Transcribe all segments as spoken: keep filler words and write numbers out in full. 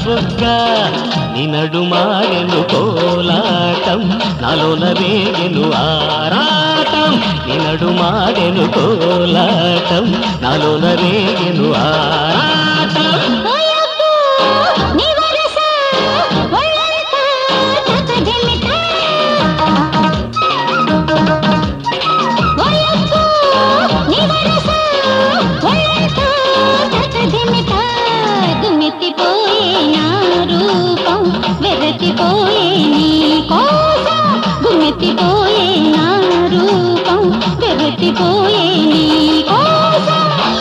బుగ్గ నీ నడుమాడెను కోలాటం నాలోన రేగెను ఆరాటం నీ నడుమాడెను కోలాటం నాలోన రేగెను ఆరాటం వెరతిపోయే నీ కోసం గుమ్మెత్తిపోయే నా రూపం వెరతిపోయే నీ కోసం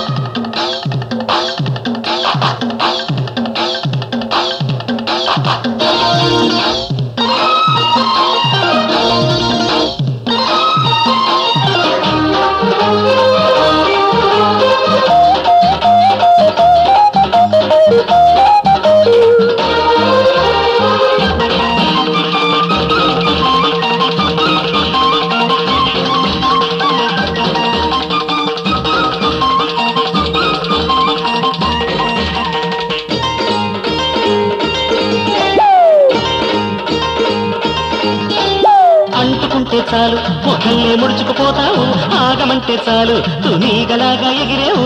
అంటుకుంటే చాలు మొక్కల్ని ముడుచుకుపోతావు ఆగమంటే చాలు తునీగలాగా ఎగిరేవు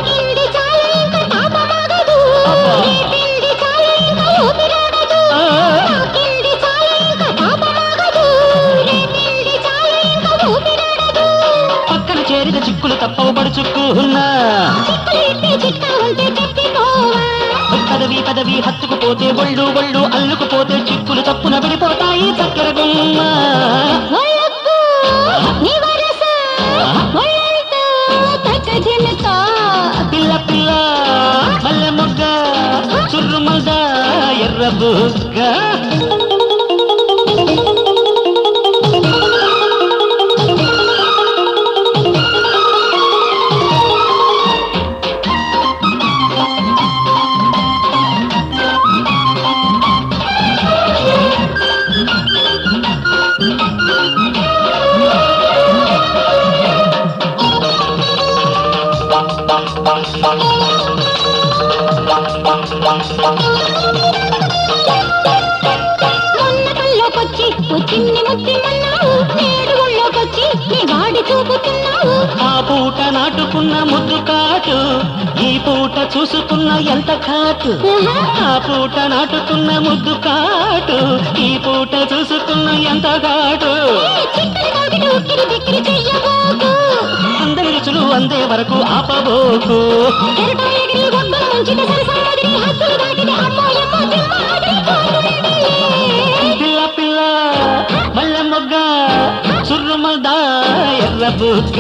పక్కన చేరిన చిక్కులు తప్పవు పడుచుక్కున్నా పదవి పదవి హత్తుకుపోతే ఒళ్ళు ఒళ్ళు అల్లుకుపోతే చిక్కులు తప్పున విడిపోతాయి చక్కెర గుమ్మ పిల్ల పిల్ల మల్లె మొగ్గ చుర్రు మల్ద ఎర్ర బుగ్గ మొన్నకల్లోకొచ్చి వచ్చింది ముద్దిమన్నావు నేడు ఒళ్ళోకొచ్చి నీ వాడి చూపుతున్నావు ఆ పూట నాటుకున్న ముద్దు కాటు ఈ పూట చూసుకున్న ఎంత కాటు ఆ పూట నాటుకున్న ముద్దు కాటు ఈ పూట చూసుకున్న ఎంత కాటు అందరి రుచులు అందే వరకు ఆపబోకు పిల్ల పిల్ల మల్లె మొగ్గ చుర్రు మల్ద ఎర్ర బుగ్గ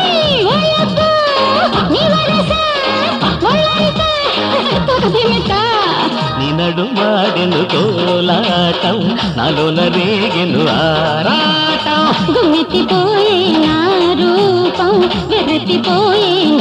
నీ నడుమాడెను కోలాటం నాలోన రేగెను ఆరాటం గుమ్మెత్తిపోయే నా రూపం వెరతిపోయే